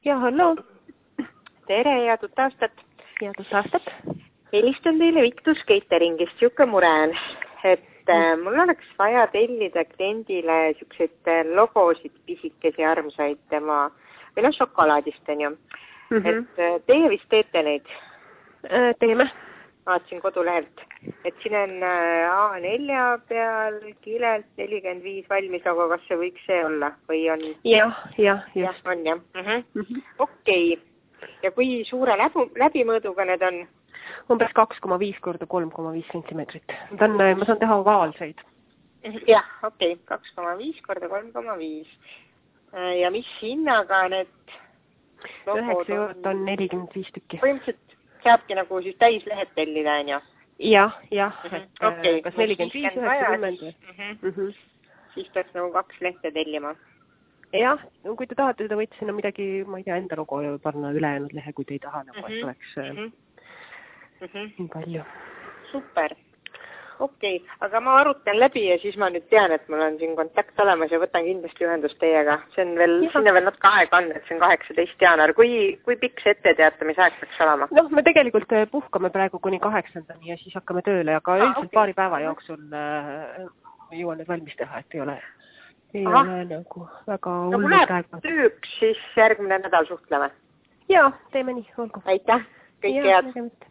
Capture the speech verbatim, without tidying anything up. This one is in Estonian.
Ja, hallo. Tere, headut aastat. Headut aastat. Helistan teile Victus Cateringist. Siuke mure on, et mm. mul oleks vaja tellida kliendile siukseid logosid pisikesi armsaid tema, või noh, šokolaadist on ju. Mm -hmm. Et teie vist teete neid? Teeme. Vaatsin kodulehelt. Et siin on A nelja peal kilelt nelikümmend viis valmis, aga kas see võiks see olla? Või on... Jah, jah, jah. On jah. Mm -hmm. mm -hmm. Okei. Okay. Ja kui suure läbu, läbimõõduga need on? Umbes kaks koma viis korda kolm koma viis sentimeetrit. On, ma saan teha ovaalseid. Jah, okei. Okay. kaks koma viis korda kolm koma viis. Ja mis hinnaga need üheksa eurot on nelikümmend viis tükki. Põhimõtteliselt saabki nagu siis täislehed tellida, on ju? Jah, jah. Mm -hmm. okay. Kas nelikümmend viis, üheksakümmend? Mm -hmm. mm -hmm. Siis peaks nagu kaks lehte tellima. Jah, kui te tahate, te võite sinna midagi, ma ei tea, enda logo panna ülejäänud lehe, kui te ei taha, nagu, et oleks mm -hmm. mm -hmm. nii palju. Super. Okei, okay. Aga ma arutan läbi ja siis ma nüüd tean, et mul on siin kontakt olemas ja võtan kindlasti ühendust teiega. See on veel, sinna veel natuke aega on, et see on kaheksateist jaanuar. Kui, kui pikk see etteteatamise aeg peaks olema? Noh, me tegelikult puhkame praegu kuni kaheksandani ja siis hakkame tööle, aga ah, üldiselt okay. paari päeva jooksul äh, jõuan nüüd valmis teha, et ei ole, ei Aha. ole nagu väga hullu no, praegu. Tööks siis järgmine nädal suhtleme. Jaa, teeme nii, olgu. Aitäh, kõike head.